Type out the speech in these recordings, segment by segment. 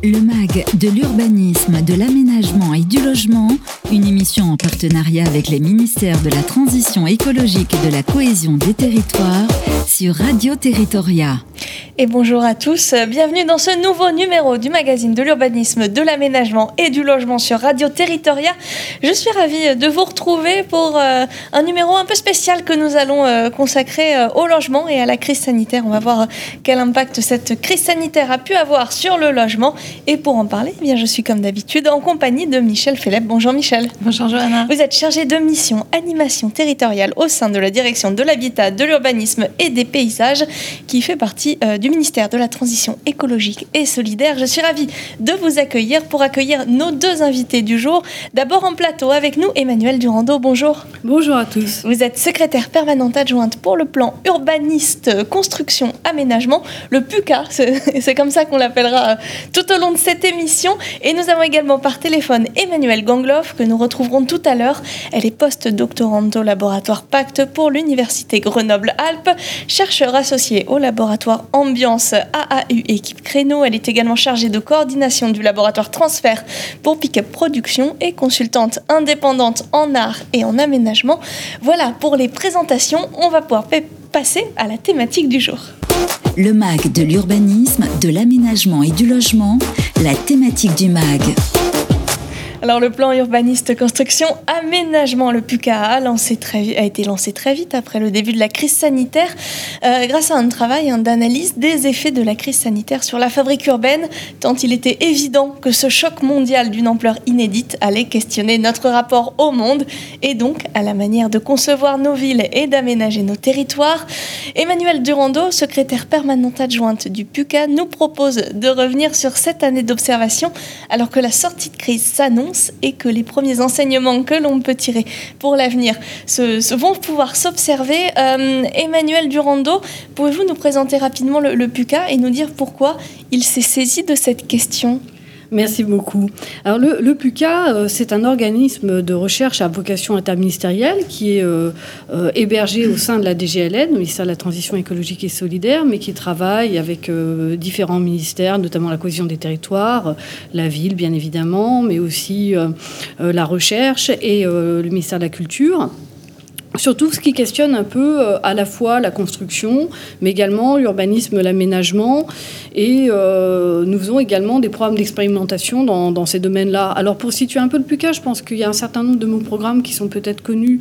Le MAG de l'urbanisme, de l'aménagement et du logement, une émission en partenariat avec les ministères de la Transition écologique et de la cohésion des territoires sur Radio Territoria. Et bonjour à tous, bienvenue dans ce nouveau numéro du magazine de l'urbanisme, de l'aménagement et du logement sur Radio Territoria. Je suis ravie de vous retrouver pour un numéro un peu spécial que nous allons consacrer au logement et à la crise sanitaire. On va voir quel impact cette crise sanitaire a pu avoir sur le logement. Et pour en parler, eh bien, je suis comme d'habitude en compagnie de Michel Fellep. Bonjour Michel. Bonjour Johanna. Vous êtes chargé de mission animation territoriale au sein de la direction de l'habitat, de l'urbanisme et des paysages qui fait partie du ministère de la Transition écologique et solidaire. Je suis ravie de vous accueillir pour accueillir nos deux invités du jour. D'abord en plateau avec nous, Emmanuelle Durando. Bonjour. Bonjour à tous. Vous êtes secrétaire permanente adjointe pour le plan urbaniste, construction, aménagement, le PUCA. C'est comme ça qu'on l'appellera tout au long de cette émission. Et nous avons également par téléphone Emmanuelle Gangloff que nous retrouverons tout à l'heure. Elle est post-doctorante au laboratoire Pacte pour l'Université Grenoble-Alpes, chercheur associée au laboratoire Ambiance AAU équipe Créneau. Elle est également chargée de coordination du laboratoire Transfert pour Pick-up Production et consultante indépendante en art et en aménagement. Voilà pour les présentations. On va pouvoir passer à la thématique du jour. Le MAG de l'urbanisme, de l'aménagement et du logement, la thématique du MAG. Alors le plan urbaniste construction aménagement, le PUCA a été lancé très vite après le début de la crise sanitaire grâce à un travail d'analyse des effets de la crise sanitaire sur la fabrique urbaine, tant il était évident que ce choc mondial d'une ampleur inédite allait questionner notre rapport au monde et donc à la manière de concevoir nos villes et d'aménager nos territoires. Emmanuelle Durando, secrétaire permanente adjointe du PUCA, nous propose de revenir sur cette année d'observation alors que la sortie de crise s'annonce et que les premiers enseignements que l'on peut tirer pour l'avenir vont pouvoir s'observer. Emmanuelle Durando, pouvez-vous nous présenter rapidement le PUCA et nous dire pourquoi il s'est saisi de cette question ? Merci beaucoup. Alors le PUCA, c'est un organisme de recherche à vocation interministérielle qui est hébergé au sein de la DGLN, le ministère de la Transition écologique et solidaire, mais qui travaille avec différents ministères, notamment la cohésion des territoires, la ville bien évidemment, mais aussi la recherche et le ministère de la Culture. Surtout ce qui questionne un peu à la fois la construction, mais également l'urbanisme, l'aménagement. Et nous faisons également des programmes d'expérimentation dans ces domaines-là. Alors pour situer un peu le PUCA, je pense qu'il y a un certain nombre de nos programmes qui sont peut-être connus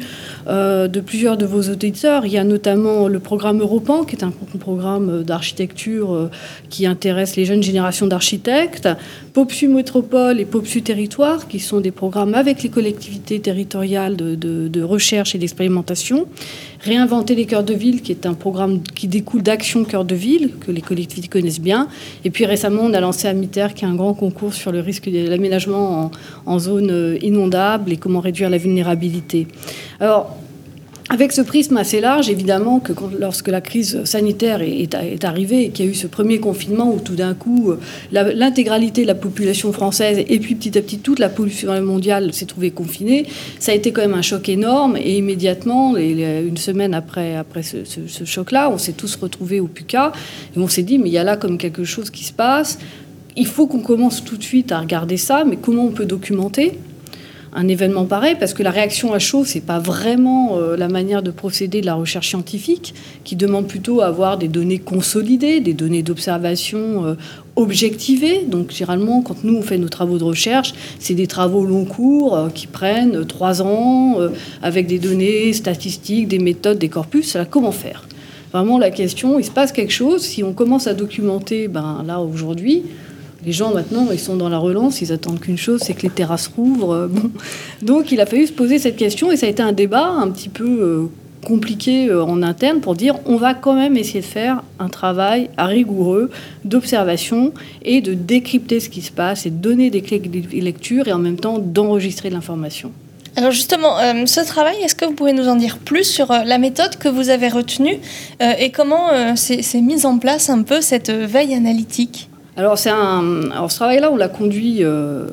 de plusieurs de vos auditeurs. Il y a notamment le programme Europan, qui est un programme d'architecture qui intéresse les jeunes générations d'architectes. POPSU Métropole et POPSU Territoire, qui sont des programmes avec les collectivités territoriales de recherche et d'expérimentation. Réinventer les cœurs de ville, qui est un programme qui découle d'Action Cœur de Ville, que les collectivités connaissent bien. Et puis récemment, on a lancé Amiter, qui est un grand concours sur le risque de l'aménagement en zone inondable et comment réduire la vulnérabilité. Alors, avec ce prisme assez large, évidemment, que lorsque la crise sanitaire est arrivée et qu'il y a eu ce premier confinement où tout d'un coup, l'intégralité de la population française et puis petit à petit toute la population mondiale s'est trouvée confinée, ça a été quand même un choc énorme. Et immédiatement, une semaine après ce choc-là, on s'est tous retrouvés au PUCA et on s'est dit, mais il y a là comme quelque chose qui se passe. Il faut qu'on commence tout de suite à regarder ça, mais comment on peut documenter un événement pareil, parce que la réaction à chaud, c'est pas vraiment la manière de procéder de la recherche scientifique, qui demande plutôt à avoir des données consolidées, des données d'observation objectivées. Donc, généralement, quand nous, on fait nos travaux de recherche, c'est des travaux long cours qui prennent 3 ans, avec des données statistiques, des méthodes, des corpus. Alors, comment faire ? Vraiment, la question, il se passe quelque chose. Si on commence à documenter, là, aujourd'hui, les gens, maintenant, ils sont dans la relance, ils attendent qu'une chose, c'est que les terrasses rouvrent. Donc, il a fallu se poser cette question et ça a été un débat un petit peu compliqué en interne pour dire on va quand même essayer de faire un travail rigoureux d'observation et de décrypter ce qui se passe et de donner des clés de lecture et en même temps d'enregistrer l'information. Alors justement, ce travail, est-ce que vous pouvez nous en dire plus sur la méthode que vous avez retenue et comment s'est mise en place un peu cette veille analytique ? Alors ce travail-là, on l'a conduit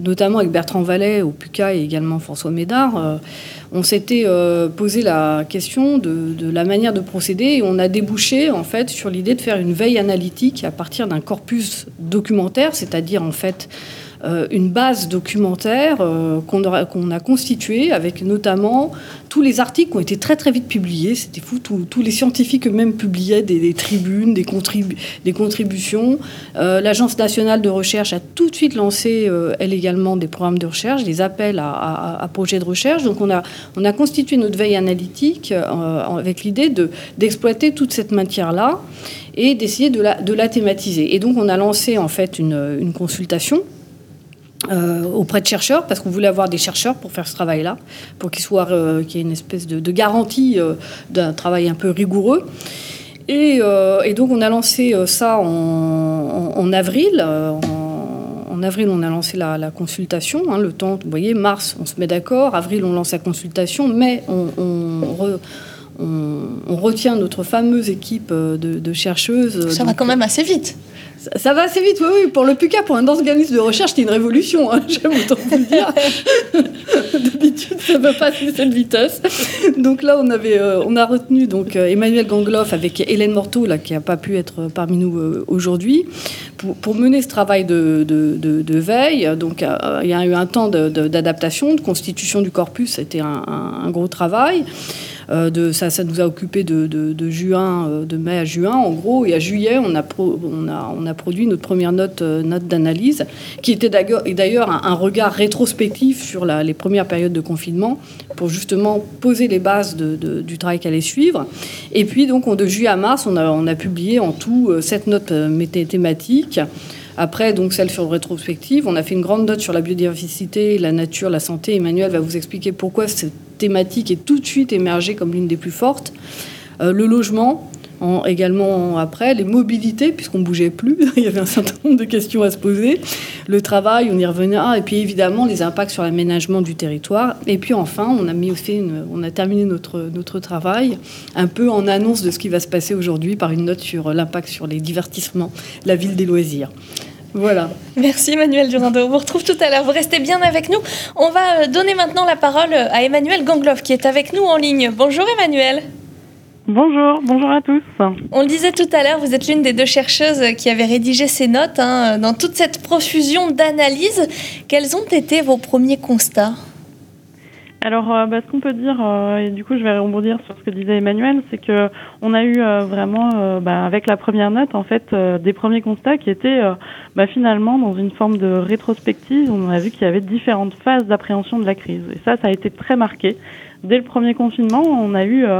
notamment avec Bertrand Vallet au PUCA et également François Médard, on s'était posé la question de la manière de procéder et on a débouché en fait sur l'idée de faire une veille analytique à partir d'un corpus documentaire, c'est-à-dire en fait une base documentaire qu'on a constituée avec notamment tous les articles qui ont été très très vite publiés. C'était fou, tous les scientifiques eux-mêmes publiaient des tribunes, des contributions. L'Agence nationale de recherche a tout de suite lancé, elle également, des programmes de recherche, des appels à projets de recherche. Donc on a constitué notre veille analytique avec l'idée d'exploiter toute cette matière-là et d'essayer de la thématiser. Et donc on a lancé en fait une consultation auprès de chercheurs, parce qu'on voulait avoir des chercheurs pour faire ce travail-là, pour qu'il y ait une espèce de garantie d'un travail un peu rigoureux. Et donc, on a lancé ça en avril. En avril, on a lancé la consultation. Le temps, vous voyez, mars, on se met d'accord. Avril, on lance la consultation. Mai, on retient notre fameuse équipe de chercheuses. Ça va quand même assez vite. Ça va assez vite, oui. Pour le PUCA, pour un organisme de recherche, c'était une révolution. J'aime autant vous le dire. D'habitude, ça ne va pas à cette vitesse. Donc là, on a retenu Emmanuel Gangloff avec Hélène Morteau, là, qui n'a pas pu être parmi nous aujourd'hui, pour mener ce travail de veille. Donc, il y a eu un temps d'adaptation, de constitution du corpus. C'était un gros travail. Ça nous a occupé de mai à juin, en gros. Et à juillet, on a produit notre première note d'analyse, qui était d'ailleurs un regard rétrospectif sur les premières périodes de confinement, pour justement poser les bases du travail qui allait suivre. Et puis, donc, de juillet à mars, on a publié en tout 7 notes thématiques. Après, donc, celle sur le rétrospective, on a fait une grande note sur la biodiversité, la nature, la santé. Emmanuel va vous expliquer pourquoi cette thématique est tout de suite émergée comme l'une des plus fortes. Le logement, également après, les mobilités, puisqu'on ne bougeait plus, il y avait un certain nombre de questions à se poser. Le travail, on y revenait. Et puis évidemment, les impacts sur l'aménagement du territoire. Et puis enfin, on a terminé notre travail, un peu en annonce de ce qui va se passer aujourd'hui, par une note sur l'impact sur les divertissements, la ville des loisirs. Voilà. Merci Emmanuel Durando. On vous retrouve tout à l'heure. Vous restez bien avec nous. On va donner maintenant la parole à Emmanuel Gangloff qui est avec nous en ligne. Bonjour Emmanuel. Bonjour à tous. On le disait tout à l'heure, vous êtes l'une des 2 chercheuses qui avait rédigé ces notes dans toute cette profusion d'analyses. Quels ont été vos premiers constats ? Alors, ce qu'on peut dire, et du coup je vais rebondir sur ce que disait Emmanuel, c'est que on a eu vraiment, avec la première note, en fait, des premiers constats qui étaient finalement dans une forme de rétrospective. On a vu qu'il y avait différentes phases d'appréhension de la crise. Et ça a été très marqué. Dès le premier confinement, on a eu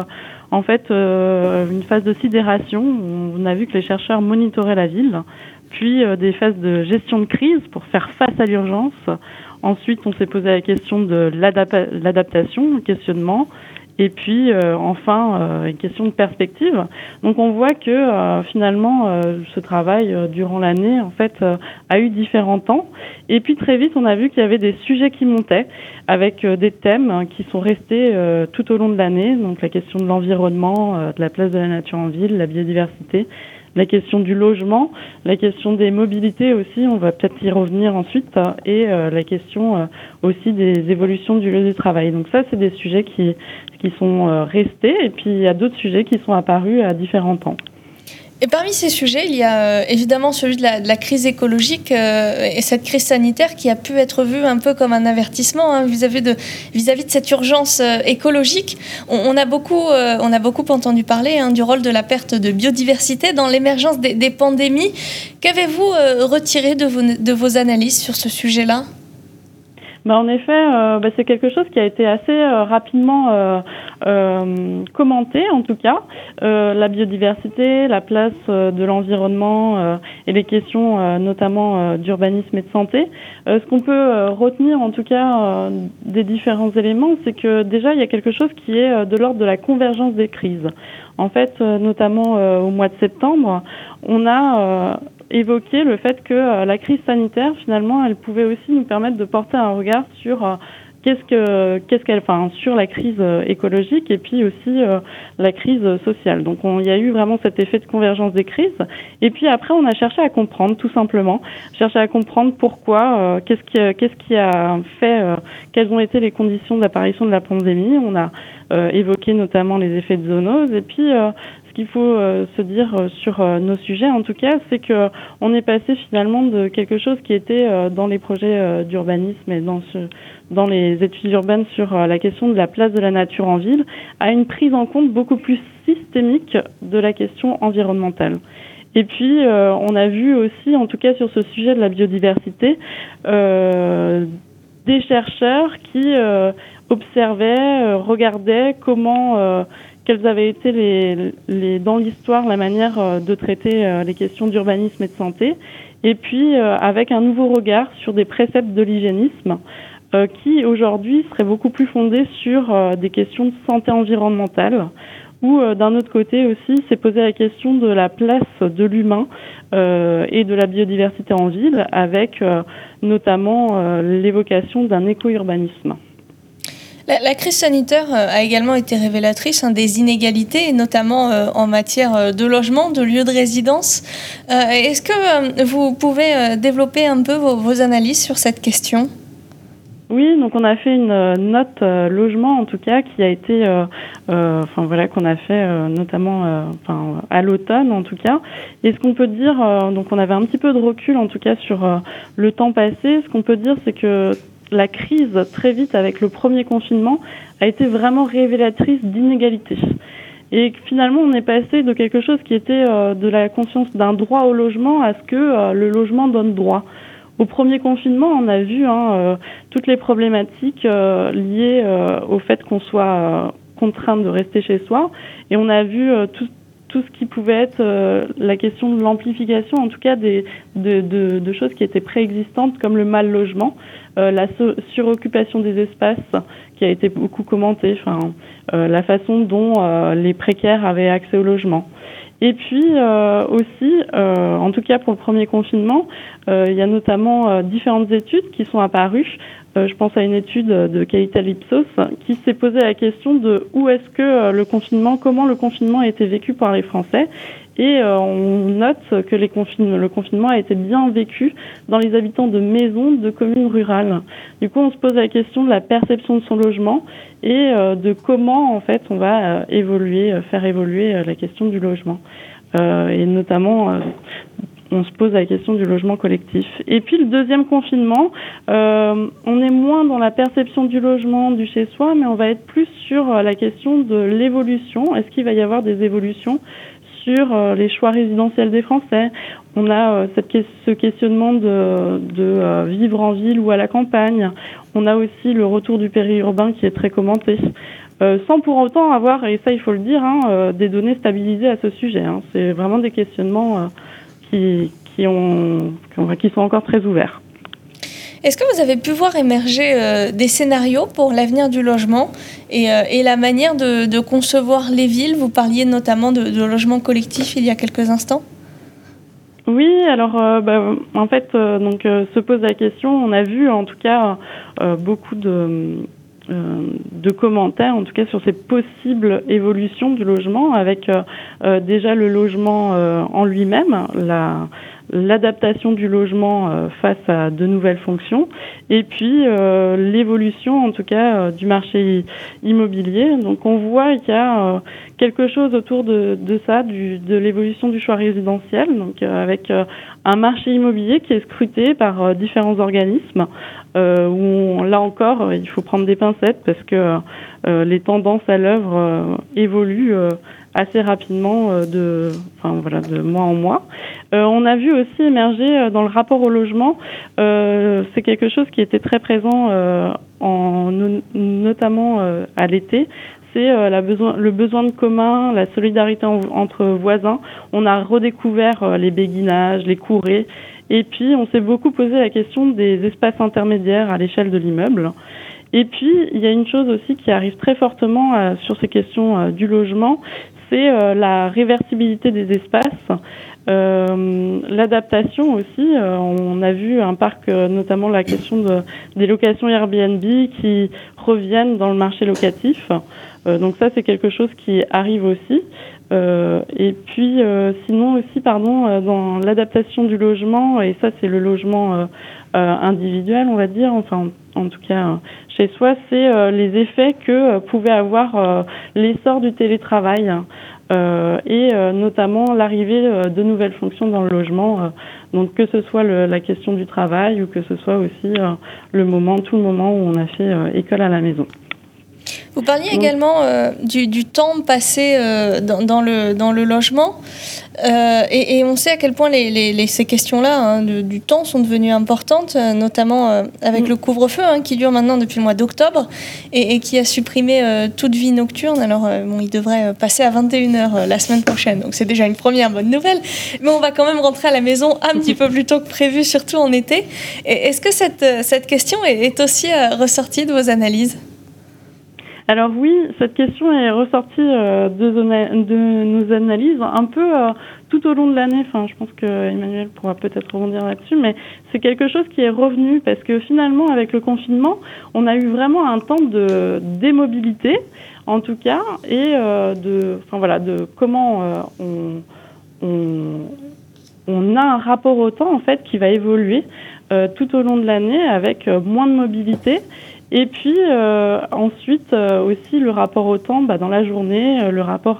une phase de sidération. On a vu que les chercheurs monitoraient la ville, puis des phases de gestion de crise pour faire face à l'urgence. Ensuite, on s'est posé la question de l'adaptation, le questionnement, et puis une question de perspective. Donc on voit que finalement ce travail durant l'année en fait a eu différents temps. Et puis très vite, on a vu qu'il y avait des sujets qui montaient avec des thèmes qui sont restés tout au long de l'année. Donc la question de l'environnement, de la place de la nature en ville, la biodiversité, la question du logement, la question des mobilités aussi, on va peut-être y revenir ensuite, et la question aussi des évolutions du lieu du travail. Donc ça, c'est des sujets qui sont restés, et puis il y a d'autres sujets qui sont apparus à différents temps. Et parmi ces sujets, il y a évidemment celui de la crise écologique et cette crise sanitaire qui a pu être vue un peu comme un avertissement vis-à-vis de cette urgence écologique. On a beaucoup entendu parler du rôle de la perte de biodiversité dans l'émergence des pandémies. Qu'avez-vous retiré de vos analyses sur ce sujet-là ? En effet, c'est quelque chose qui a été assez rapidement commenté, en tout cas. La biodiversité, la place de l'environnement et les questions notamment d'urbanisme et de santé. Ce qu'on peut retenir, en tout cas, des différents éléments, c'est que déjà, il y a quelque chose qui est de l'ordre de la convergence des crises. En fait, notamment au mois de septembre, on a évoqué le fait que la crise sanitaire, finalement, elle pouvait aussi nous permettre de porter un regard sur sur la crise écologique et puis aussi la crise sociale. Donc il y a eu vraiment cet effet de convergence des crises. Et puis après, on a cherché à comprendre, tout simplement, pourquoi, qu'est-ce qui a fait, quelles ont été les conditions d'apparition de la pandémie. On a évoqué notamment les effets de zoonose. Et puis ce qu'il faut se dire sur nos sujets, en tout cas, c'est que on est passé finalement de quelque chose qui était dans les projets d'urbanisme et dans les études urbaines sur la question de la place de la nature en ville, à une prise en compte beaucoup plus systémique de la question environnementale. Et puis, on a vu aussi, en tout cas sur ce sujet de la biodiversité, des chercheurs qui observaient, regardaient quelles avaient été dans l'histoire la manière de traiter les questions d'urbanisme et de santé, et puis avec un nouveau regard sur des préceptes de l'hygiénisme qui aujourd'hui seraient beaucoup plus fondés sur des questions de santé environnementale, ou d'un autre côté aussi s'est posé la question de la place de l'humain et de la biodiversité en ville, avec notamment l'évocation d'un éco-urbanisme. La crise sanitaire a également été révélatrice des inégalités, et notamment en matière de logement, de lieux de résidence. Est-ce que vous pouvez développer un peu vos analyses sur cette question ? Oui, donc on a fait une note logement, en tout cas, qui a été, qu'on a fait notamment à l'automne, en tout cas. Et ce qu'on peut dire, donc on avait un petit peu de recul, en tout cas, sur le temps passé. Ce qu'on peut dire, c'est que la crise, très vite, avec le premier confinement, a été vraiment révélatrice d'inégalités. Et finalement, on est passé de quelque chose qui était de la conscience d'un droit au logement à ce que le logement donne droit. Au premier confinement, on a vu toutes les problématiques liées au fait qu'on soit contraint de rester chez soi. Et on a vu tout ce qui pouvait être la question de l'amplification, en tout cas de choses qui étaient préexistantes, comme le mal logement, la suroccupation des espaces, qui a été beaucoup commentée, la façon dont les précaires avaient accès au logement. Et puis aussi, en tout cas pour le premier confinement, il y a notamment différentes études qui sont apparues. Je pense à une étude de Caïtal Ipsos qui s'est posé la question de comment le confinement a été vécu par les Français. Et on note que le confinement a été bien vécu dans les habitants de maisons, de communes rurales. Du coup, on se pose la question de la perception de son logement et de comment, en fait, on va faire évoluer la question du logement. Et notamment, on se pose la question du logement collectif. Et puis, le deuxième confinement, on est moins dans la perception du logement, du chez-soi, mais on va être plus sur la question de l'évolution. Est-ce qu'il va y avoir des évolutions sur les choix résidentiels des Français? On a ce questionnement de vivre en ville ou à la campagne. On a aussi le retour du périurbain qui est très commenté, sans pour autant avoir, et ça il faut le dire, des données stabilisées à ce sujet. C'est vraiment des questionnements qui sont encore très ouverts. Est-ce que vous avez pu voir émerger des scénarios pour l'avenir du logement et la manière de concevoir les villes? Vous parliez notamment de logement collectif il y a quelques instants. Oui, alors en fait, se pose la question. On a vu en tout cas beaucoup de commentaires, en tout cas sur ces possibles évolutions du logement, avec déjà le logement en lui-même, l'adaptation du logement face à de nouvelles fonctions, et puis l'évolution en tout cas du marché immobilier. Donc on voit qu'il y a quelque chose autour de ça, de l'évolution du choix résidentiel, donc avec un marché immobilier qui est scruté par différents organismes, où là encore il faut prendre des pincettes parce que les tendances à l'œuvre évoluent assez rapidement de mois en mois. On a vu aussi émerger dans le rapport au logement, c'est quelque chose qui était très présent notamment à l'été, c'est le besoin de commun, la solidarité entre voisins. On a redécouvert les béguinages, les courées, et puis on s'est beaucoup posé la question des espaces intermédiaires à l'échelle de l'immeuble. Et puis, il y a une chose aussi qui arrive très fortement sur ces questions du logement, c'est la réversibilité des espaces, l'adaptation aussi. On a vu un parc, notamment la question des locations Airbnb qui reviennent dans le marché locatif. Donc ça, c'est quelque chose qui arrive aussi. Et puis, sinon aussi, dans l'adaptation du logement, et ça, c'est le logement individuel, on va dire, enfin, en tout cas, chez soi, c'est les effets que pouvait avoir l'essor du télétravail et notamment l'arrivée de nouvelles fonctions dans le logement. Donc, que ce soit la question du travail ou que ce soit aussi tout le moment où on a fait école à la maison. Vous parliez également du temps passé dans le logement et on sait à quel point ces questions-là du temps sont devenues importantes, notamment avec le couvre-feu qui dure maintenant depuis le mois d'octobre et qui a supprimé toute vie nocturne. Alors il devrait passer à 21h la semaine prochaine, donc c'est déjà une première bonne nouvelle, mais on va quand même rentrer à la maison un petit peu plus tôt que prévu, surtout en été. Et est-ce que cette question est aussi ressortie de vos analyses ? Alors oui, cette question est ressortie de nos analyses un peu tout au long de l'année. Enfin, je pense que Emmanuel pourra peut-être rebondir là-dessus, mais c'est quelque chose qui est revenu parce que finalement, avec le confinement, on a eu vraiment un temps de démobilité, en tout cas, et de comment on a un rapport au temps en fait qui va évoluer tout au long de l'année avec moins de mobilité. Et puis ensuite aussi le rapport au temps dans la journée, le rapport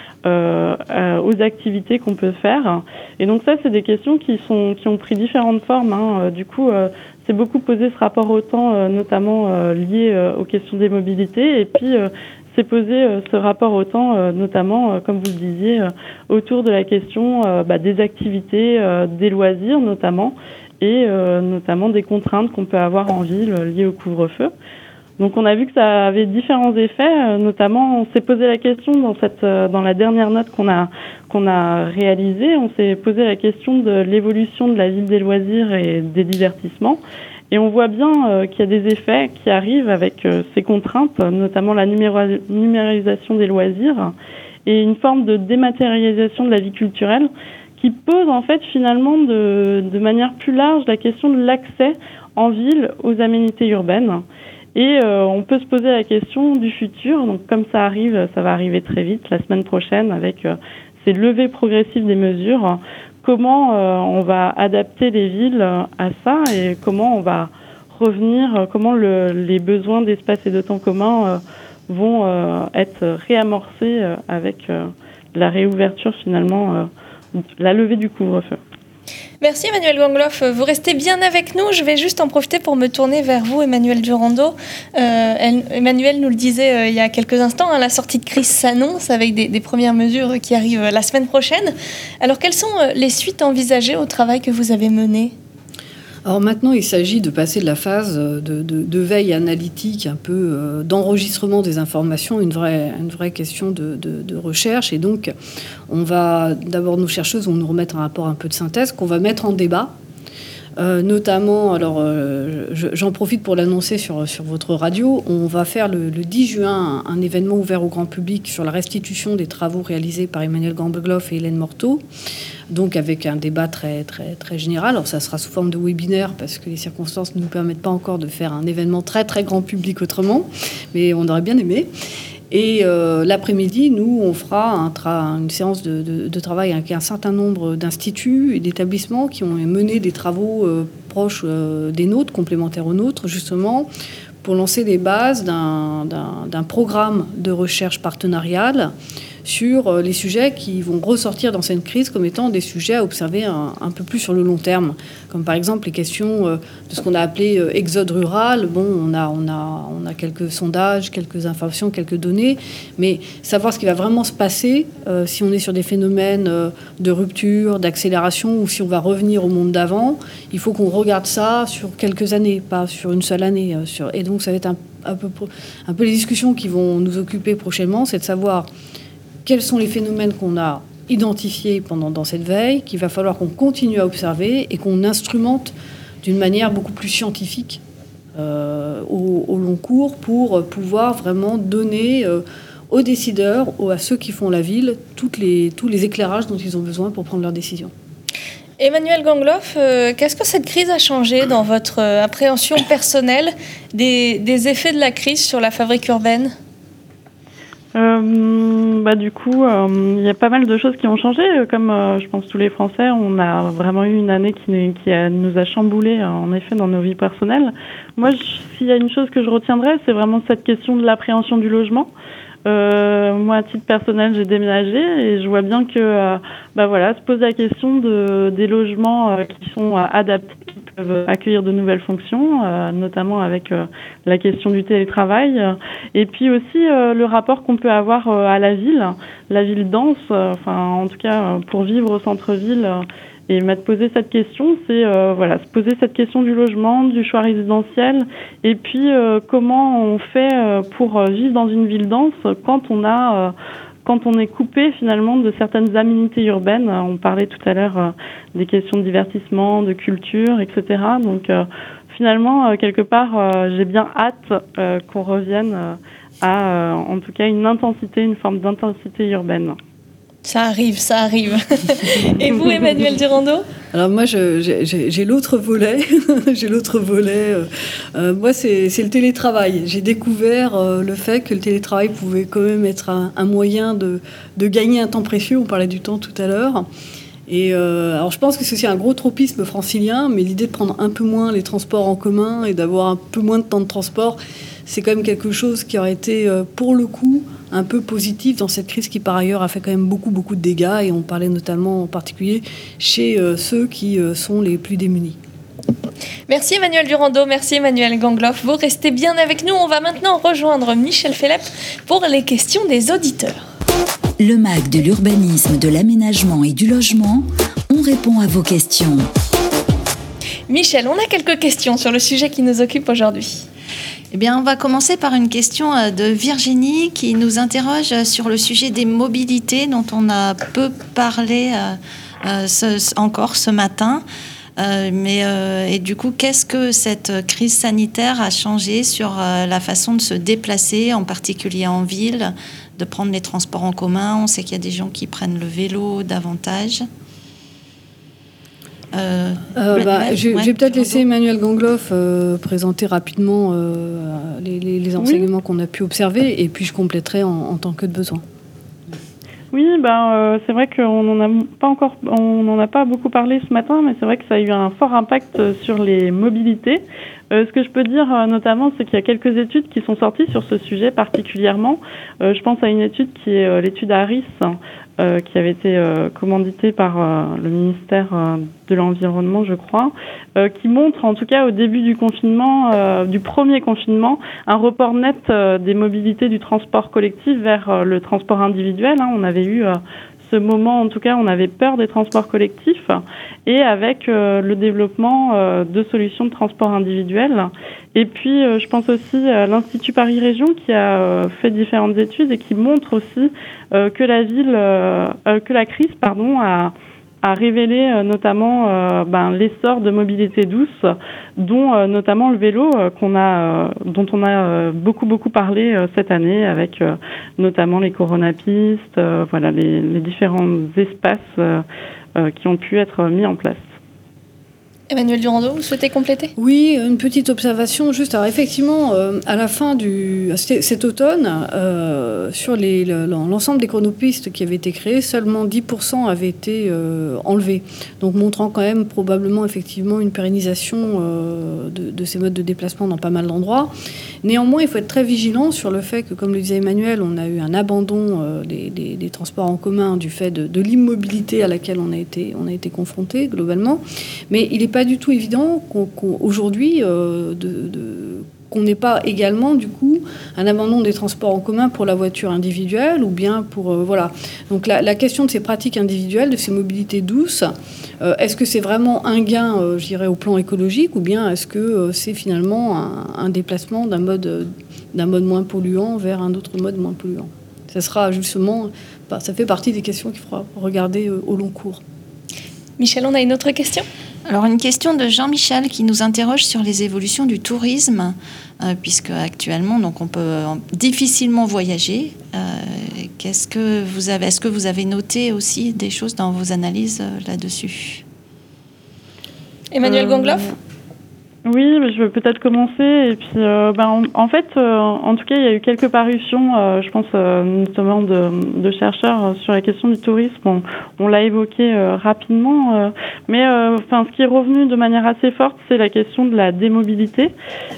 aux activités qu'on peut faire. Et donc ça, c'est des questions qui ont pris différentes formes. Du coup, c'est beaucoup posé ce rapport au temps, notamment lié aux questions des mobilités. Et puis c'est posé ce rapport au temps, notamment, comme vous le disiez, autour de la question des activités, des loisirs notamment, et notamment des contraintes qu'on peut avoir en ville liées au couvre-feu. Donc on a vu que ça avait différents effets, notamment on s'est posé la question dans la dernière note qu'on a réalisée, on s'est posé la question de l'évolution de la ville des loisirs et des divertissements. Et on voit bien qu'il y a des effets qui arrivent avec ces contraintes, notamment la numérisation des loisirs et une forme de dématérialisation de la vie culturelle qui pose en fait finalement de manière plus large la question de l'accès en ville aux aménités urbaines. Et on peut se poser la question du futur. Donc comme ça va arriver très vite la semaine prochaine avec ces levées progressives des mesures. Comment on va adapter les villes à ça et comment on va revenir, comment les besoins d'espace et de temps commun vont être réamorcés avec la réouverture finalement, la levée du couvre-feu. Merci Emmanuel Gangloff. Vous restez bien avec nous. Je vais juste en profiter pour me tourner vers vous, Emmanuel Durando. Emmanuel nous le disait il y a quelques instants, la sortie de crise s'annonce avec des premières mesures qui arrivent la semaine prochaine. Alors, quelles sont les suites envisagées au travail que vous avez mené ? Alors maintenant, il s'agit de passer de la phase de veille analytique, un peu d'enregistrement des informations, une vraie question de recherche. Et donc, nos chercheuses vont nous remettre un rapport un peu de synthèse qu'on va mettre en débat. Notamment, alors j'en profite pour l'annoncer sur votre radio, on va faire le 10 juin un événement ouvert au grand public sur la restitution des travaux réalisés par Emmanuel Gangloff et Hélène Morteau, donc avec un débat très, très, très général. Alors ça sera sous forme de webinaire parce que les circonstances ne nous permettent pas encore de faire un événement très, très grand public autrement, mais on aurait bien aimé. Et l'après-midi, nous, on fera une séance de travail avec un certain nombre d'instituts et d'établissements qui ont mené des travaux proches des nôtres, complémentaires aux nôtres, justement, pour lancer les bases d'un programme de recherche partenariale sur les sujets qui vont ressortir dans cette crise comme étant des sujets à observer un peu plus sur le long terme, comme par exemple les questions de ce qu'on a appelé exode rural. Bon, on a quelques sondages, quelques informations, quelques données, mais savoir ce qui va vraiment se passer, si on est sur des phénomènes de rupture, d'accélération, ou si on va revenir au monde d'avant, il faut qu'on regarde ça sur quelques années, pas sur une seule année. Et donc ça va être un peu les discussions qui vont nous occuper prochainement, c'est de savoir quels sont les phénomènes qu'on a identifiés dans cette veille, qu'il va falloir qu'on continue à observer et qu'on instrumente d'une manière beaucoup plus scientifique au long cours pour pouvoir vraiment donner aux décideurs, à ceux qui font la ville, tous les éclairages dont ils ont besoin pour prendre leurs décisions. Emmanuel Gangloff, qu'est-ce que cette crise a changé dans votre appréhension personnelle des effets de la crise sur la fabrique urbaine ? Du coup, il y a pas mal de choses qui ont changé. Comme je pense tous les Français, on a vraiment eu une année qui nous a chamboulés, en effet, dans nos vies personnelles. Moi, s'il y a une chose que je retiendrai, c'est vraiment cette question de l'appréhension du logement. Moi, à titre personnel, j'ai déménagé et je vois bien que, se pose la question des logements qui sont adaptés, qui peuvent accueillir de nouvelles fonctions, notamment avec la question du télétravail, et puis aussi le rapport qu'on peut avoir à la ville dense, en tout cas pour vivre au centre-ville. Et m'a posé cette question, c'est se poser cette question du logement, du choix résidentiel, et puis comment on fait pour vivre dans une ville dense quand on est coupé finalement de certaines aménités urbaines. On parlait tout à l'heure des questions de divertissement, de culture, etc. Donc finalement, quelque part, j'ai bien hâte qu'on revienne à, en tout cas, une forme d'intensité urbaine. Ça arrive. Et vous, Emmanuel Durando ? Alors moi, j'ai l'autre volet. Moi, c'est le télétravail. J'ai découvert le fait que le télétravail pouvait quand même être un moyen de gagner un temps précieux. On parlait du temps tout à l'heure. Et alors je pense que c'est aussi un gros tropisme francilien, mais l'idée de prendre un peu moins les transports en commun et d'avoir un peu moins de temps de transport, c'est quand même quelque chose qui aurait été, pour le coup, un peu positif dans cette crise qui, par ailleurs, a fait quand même beaucoup, beaucoup de dégâts. Et on parlait notamment, en particulier, chez ceux qui sont les plus démunis. Merci Emmanuel Durando, merci Emmanuel Gangloff. Vous restez bien avec nous. On va maintenant rejoindre Michel Phélep pour les questions des auditeurs. Le MAC de l'urbanisme, de l'aménagement et du logement, on répond à vos questions. Michel, on a quelques questions sur le sujet qui nous occupe aujourd'hui. Eh bien, on va commencer par une question de Virginie qui nous interroge sur le sujet des mobilités dont on a peu parlé encore ce matin. Et du coup, qu'est-ce que cette crise sanitaire a changé sur la façon de se déplacer, en particulier en ville, de prendre les transports en commun? On sait qu'il y a des gens qui prennent le vélo davantage. Je vais peut-être laisser Emmanuel Gangloff présenter rapidement les enseignements qu'on a pu observer, et puis je compléterai en tant que de besoin. Oui, c'est vrai qu'on n'en a pas beaucoup parlé ce matin, mais c'est vrai que ça a eu un fort impact sur les mobilités. Ce que je peux dire notamment, c'est qu'il y a quelques études qui sont sorties sur ce sujet particulièrement. Je pense à une étude qui est l'étude ARIS, qui avait été commanditée par le ministère de l'Environnement, je crois, qui montre, en tout cas au début du confinement, du premier confinement, un report net des mobilités du transport collectif vers le transport individuel. On avait eu ce moment, en tout cas, on avait peur des transports collectifs, et avec le développement de solutions de transport individuel. Et puis, je pense aussi à l'Institut Paris Région qui a fait différentes études et qui montre aussi que la crise, a révélé notamment l'essor de mobilité douce, dont notamment le vélo, dont on a beaucoup parlé cette année, avec notamment les coronapistes, les différents espaces qui ont pu être mis en place. Emmanuel Durando, vous souhaitez compléter ? Oui, une petite observation juste. Alors effectivement, à la fin cet automne, sur l'ensemble des chronopistes qui avaient été créés, seulement 10% avaient été enlevés. Donc montrant quand même probablement effectivement une pérennisation de ces modes de déplacement dans pas mal d'endroits. Néanmoins, il faut être très vigilant sur le fait que, comme le disait Emmanuel, on a eu un abandon des transports en commun du fait de l'immobilité à laquelle on a été confronté globalement. Mais il n'est pas du tout évident qu'aujourd'hui, qu'on n'ait pas également, du coup, un abandon des transports en commun pour la voiture individuelle, ou bien pour... voilà. Donc la question de ces pratiques individuelles, de ces mobilités douces, est-ce que c'est vraiment un gain, je dirais, au plan écologique, ou bien est-ce que c'est finalement un déplacement d'un mode moins polluant vers un autre mode moins polluant ? Ça sera justement... ça fait partie des questions qu'il faudra regarder au long cours. Michel, on a une autre question ? Alors une question de Jean-Michel qui nous interroge sur les évolutions du tourisme, puisque actuellement donc on peut difficilement voyager. Est-ce que vous avez noté aussi des choses dans vos analyses là-dessus? Emmanuel Gangloff? Oui, je vais peut-être commencer. Et puis, en fait, en tout cas, il y a eu quelques parutions, je pense notamment de chercheurs sur la question du tourisme. On l'a évoqué rapidement, mais ce qui est revenu de manière assez forte, c'est la question de la démobilité.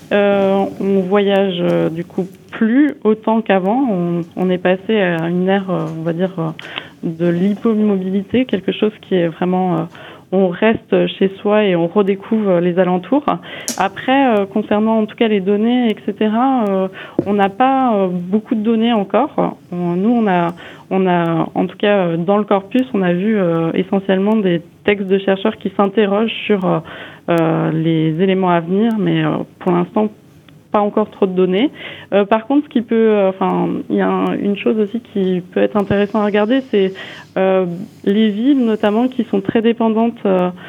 On voyage du coup plus autant qu'avant. On est passé à une ère, on va dire, de l'hypomobilité, quelque chose qui est vraiment on reste chez soi et on redécouvre les alentours. Après, concernant en tout cas les données, etc., on n'a pas beaucoup de données encore. Nous, on a en tout cas dans le corpus, on a vu essentiellement des textes de chercheurs qui s'interrogent sur les éléments à venir, mais pour l'instant, pas encore trop de données. Par contre, ce qui peut, il y a une chose aussi qui peut être intéressant à regarder, c'est les villes notamment qui sont très dépendantes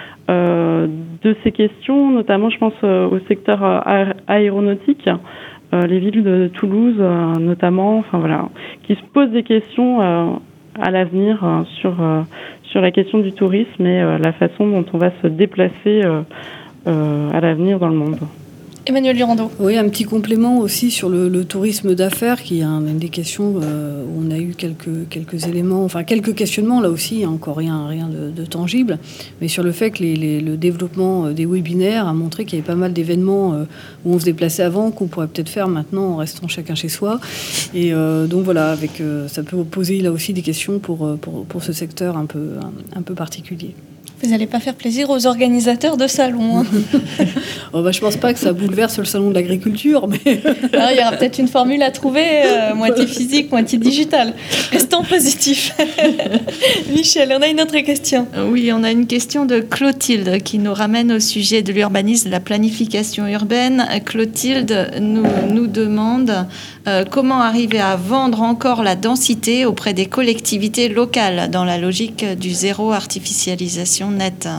de ces questions, notamment je pense au secteur aéronautique, les villes de Toulouse notamment, qui se posent des questions à l'avenir sur la question du tourisme et la façon dont on va se déplacer à l'avenir dans le monde. Emmanuel Durando. Oui, un petit complément aussi sur le tourisme d'affaires, qui est une des questions où on a eu quelques éléments, quelques questionnements là aussi, encore rien de tangible, mais sur le fait que le développement des webinaires a montré qu'il y avait pas mal d'événements où on se déplaçait avant, qu'on pourrait peut-être faire maintenant en restant chacun chez soi. Et donc voilà, ça peut poser là aussi des questions pour ce secteur un peu particulier. Vous n'allez pas faire plaisir aux organisateurs de salons. Je pense pas que ça bouleverse le salon de l'agriculture, mais... Alors, il y aura peut-être une formule à trouver, moitié physique, moitié digitale. Restons positifs. Michel, on a une autre question. Oui, on a une question de Clotilde qui nous ramène au sujet de l'urbanisme, de la planification urbaine. Clotilde nous demande comment arriver à vendre encore la densité auprès des collectivités locales dans la logique du zéro artificialisation nette.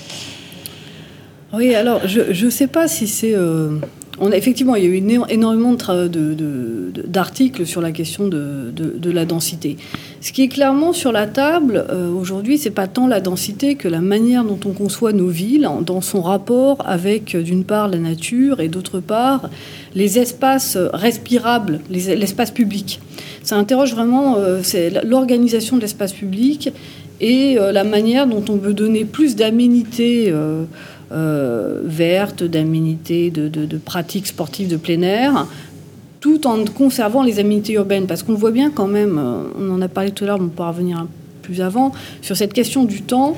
Oui, alors je ne sais pas si c'est... effectivement, il y a eu énormément d'articles sur la question de la densité. Ce qui est clairement sur la table aujourd'hui, c'est pas tant la densité que la manière dont on conçoit nos villes, dans son rapport avec, d'une part, la nature et d'autre part, les espaces respirables, l'espace public. Ça interroge vraiment c'est l'organisation de l'espace public et la manière dont on veut donner plus d'aménités vertes, d'aménités, de pratiques sportives de plein air, tout en conservant les aménités urbaines. Parce qu'on le voit bien quand même, on en a parlé tout à l'heure, mais on pourra revenir un peu plus avant, sur cette question du temps.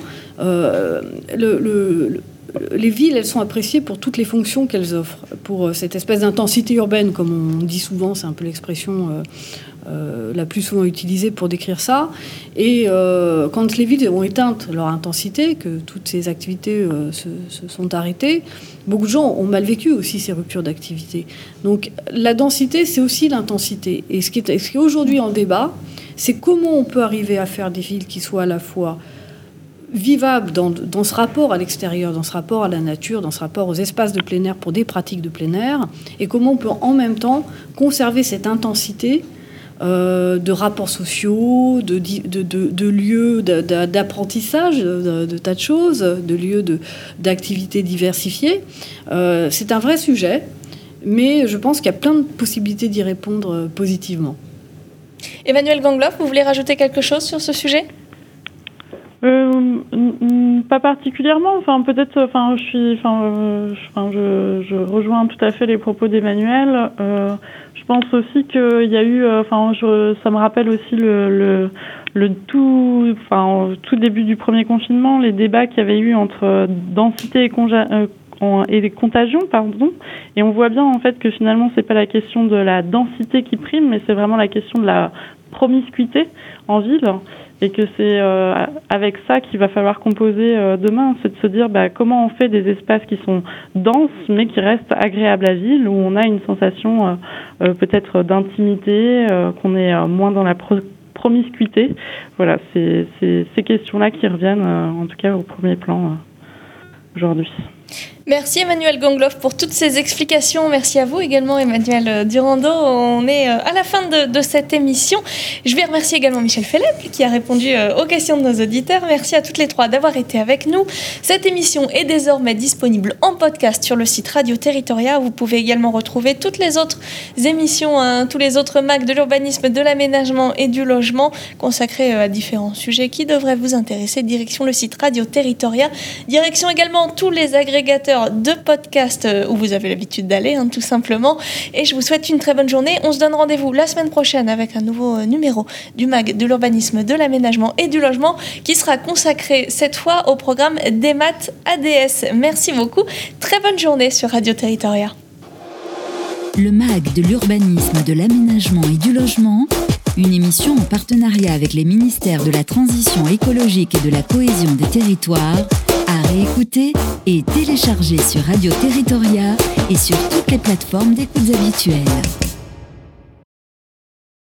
Les villes, elles sont appréciées pour toutes les fonctions qu'elles offrent, pour cette espèce d'intensité urbaine, comme on dit souvent, c'est un peu l'expression la plus souvent utilisée pour décrire ça. Et quand les villes ont éteint leur intensité, que toutes ces activités se sont arrêtées, beaucoup de gens ont mal vécu aussi ces ruptures d'activité. Donc la densité, c'est aussi l'intensité. Et ce qui est aujourd'hui en débat, c'est comment on peut arriver à faire des villes qui soient à la fois vivables dans ce rapport à l'extérieur, dans ce rapport à la nature, dans ce rapport aux espaces de plein air pour des pratiques de plein air, et comment on peut en même temps conserver cette intensité de rapports sociaux, de lieux d'apprentissage, de tas de choses, de lieux d'activités diversifiées. C'est un vrai sujet, mais je pense qu'il y a plein de possibilités d'y répondre positivement. Emmanuel Gangloff, vous voulez rajouter quelque chose sur ce sujet ? Pas particulièrement. Peut-être. Je rejoins tout à fait les propos d'Emmanuel. Je pense aussi qu'il y a eu. Ça me rappelle aussi le tout début du premier confinement, les débats qu'il y avait eu entre densité et contagion, pardon. Et on voit bien en fait que finalement c'est pas la question de la densité qui prime, mais c'est vraiment la question de la promiscuité en ville. Et que c'est avec ça qu'il va falloir composer demain, c'est de se dire comment on fait des espaces qui sont denses mais qui restent agréables à ville, où on a une sensation peut-être d'intimité, qu'on est moins dans la promiscuité. Voilà, c'est ces questions-là qui reviennent en tout cas au premier plan aujourd'hui. Merci Emmanuel Gangloff pour toutes ces explications. Merci à vous également Emmanuel Durando. On est à la fin de cette émission. Je vais remercier également Michel Felep qui a répondu aux questions de nos auditeurs. Merci à toutes les trois d'avoir été avec nous. Cette émission est désormais disponible en podcast sur le site Radio Territoria. Vous pouvez également retrouver toutes les autres émissions, tous les autres MAC de l'urbanisme, de l'aménagement et du logement consacrés à différents sujets qui devraient vous intéresser. Direction le site Radio Territoria. Direction également tous les agrégateurs de podcasts où vous avez l'habitude d'aller, tout simplement. Et je vous souhaite une très bonne journée. On se donne rendez-vous la semaine prochaine avec un nouveau numéro du MAG de l'urbanisme, de l'aménagement et du logement qui sera consacré cette fois au programme DEMAT ADS. Merci beaucoup. Très bonne journée sur Radio Territoria. Le MAG de l'urbanisme, de l'aménagement et du logement, une émission en partenariat avec les ministères de la Transition écologique et de la cohésion des territoires, à réécouter et télécharger sur Radio Territoria et sur toutes les plateformes d'écoute habituelles.